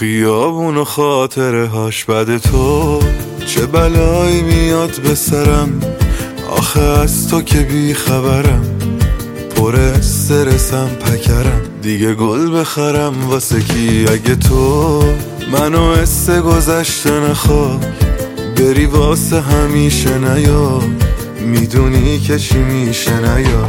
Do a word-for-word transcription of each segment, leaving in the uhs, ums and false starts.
خیابون و خاطره هاش بد تو، چه بلایی میاد به سرم آخه از تو که بی خبرم، پر استرسم پکرم دیگه گل بخرم واسه کی؟ اگه تو منو اسه گذشته نخوای بری واسه همیشه نیا، میدونی که چی میشه نیا.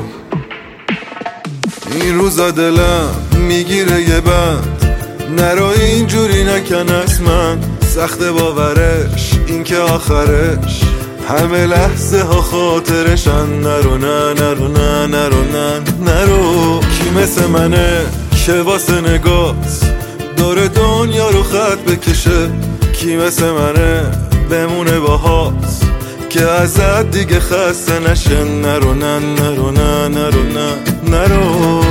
این روزا دلم میگیره یه بند، نرو اینجوری نکن از من، سخت باورش این که آخرش همه لحظه ها خاطرشن. نرو نه نرو نه نرو نه نرو، کی مثل منه که واسه نگاست دور دنیا رو خط بکشه؟ کی مثل منه بمونه باهات که ازت دیگه خسته نشه؟ نرو نه نرو نه نرو نه نرو.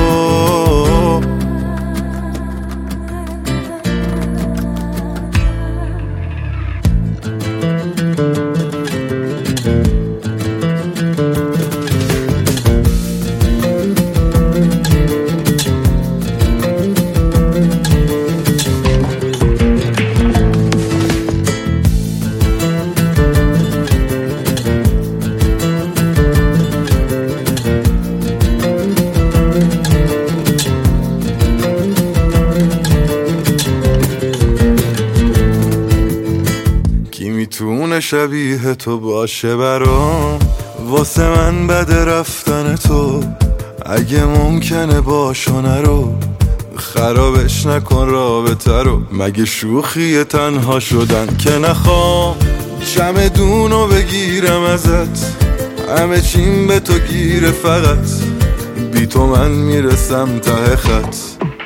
میتونه شبیه تو باشه برام، واسه من بد رفتن تو، اگه ممکنه باشو نرو، خرابش نکن رابطه رو. مگه شوخی تنها شدن که نخوام چمدونو بگیرم ازت، همه چیم به تو گیره فقط بی تو من میرسم ته خط.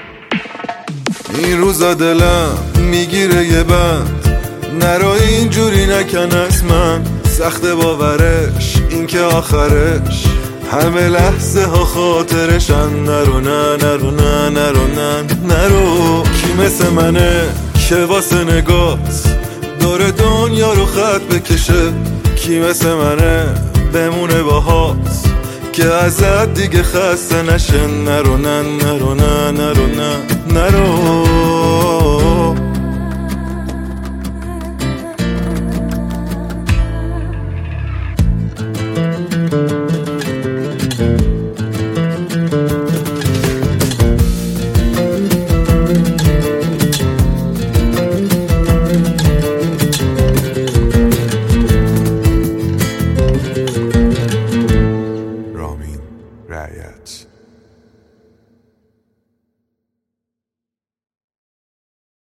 این روزا دلم میگیره یه بند، نرو اینجوری نکن از من، سخت باورش این که آخرش همه لحظه ها خاطرشن. نرو نه نرو نه نرو نه نرو، کی مثل منه که واسه نگاست دور دنیا رو خط بکشه؟ کی مثل منه بمونه باهات که ازت دیگه خسته نشه؟ نرو نه نرو نه نرو نه